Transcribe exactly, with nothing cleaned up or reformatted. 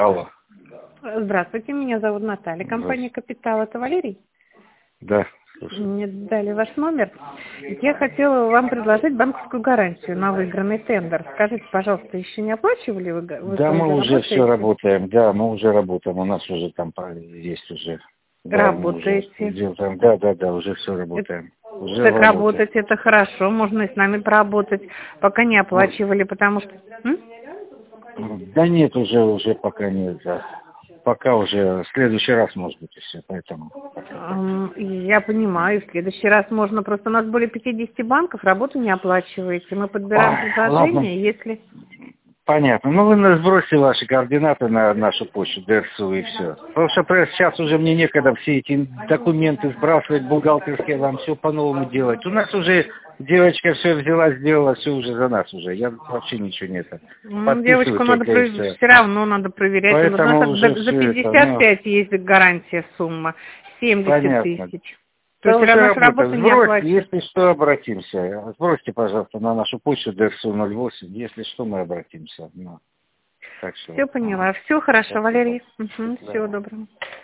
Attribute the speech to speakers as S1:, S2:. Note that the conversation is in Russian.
S1: Алло.
S2: Здравствуйте, меня зовут Наталья, компания «Капитал». Это Валерий?
S1: Да, слушаю.
S2: Мне дали ваш номер. Я хотела вам предложить банковскую гарантию на выигранный тендер. Скажите, пожалуйста, еще не оплачивали вы? вы
S1: Да, мы уже
S2: работаете?
S1: все работаем. Да, мы уже работаем. У нас уже там есть уже. Да, мы уже
S2: Работаете?
S1: делаем. Да, да, да, уже все работаем.
S2: Это,
S1: Уже
S2: так
S1: в работе.
S2: работать это хорошо, можно и с нами поработать, пока не оплачивали, потому что... М?
S1: Да нет, уже, уже пока нет. Да. Пока уже в следующий раз, может быть, и все. Поэтому.
S2: Ам, Я понимаю, в следующий раз можно, просто у нас более пятидесяти банков, работу не оплачиваете. Мы подбираем
S1: Ой, ладно.
S2: предложение, если...
S1: Понятно. Ну, вы нас сбросите ваши координаты на нашу почту, ДРСУ, и все. Потому что просто сейчас уже мне некогда все эти документы сбрасывать, бухгалтерские, вам все по-новому делать. У нас уже девочка все взяла, сделала, все уже за нас уже. Я вообще ничего не это.
S2: Ну,
S1: Подписываю
S2: девочку надо
S1: только и
S2: пров-
S1: все.
S2: все равно надо проверять. У
S1: Поэтому
S2: нас
S1: уже
S2: за за
S1: все это,
S2: пятьдесят
S1: ну,
S2: пять есть гарантия сумма, семьдесят
S1: понятно.
S2: тысяч. То
S1: Да
S2: есть все
S1: уже
S2: равно нашу
S1: работа.
S2: работу не
S1: Сбросьте,
S2: оплачивают.
S1: если что, обратимся. Сбросьте, пожалуйста, на нашу почту ДРСУ ноль восемь. Если что, мы обратимся. Ну, так что,
S2: Все поняла.
S1: ага.
S2: Все хорошо,
S1: Спасибо.
S2: Валерий. Угу,
S1: Да.
S2: всего доброго.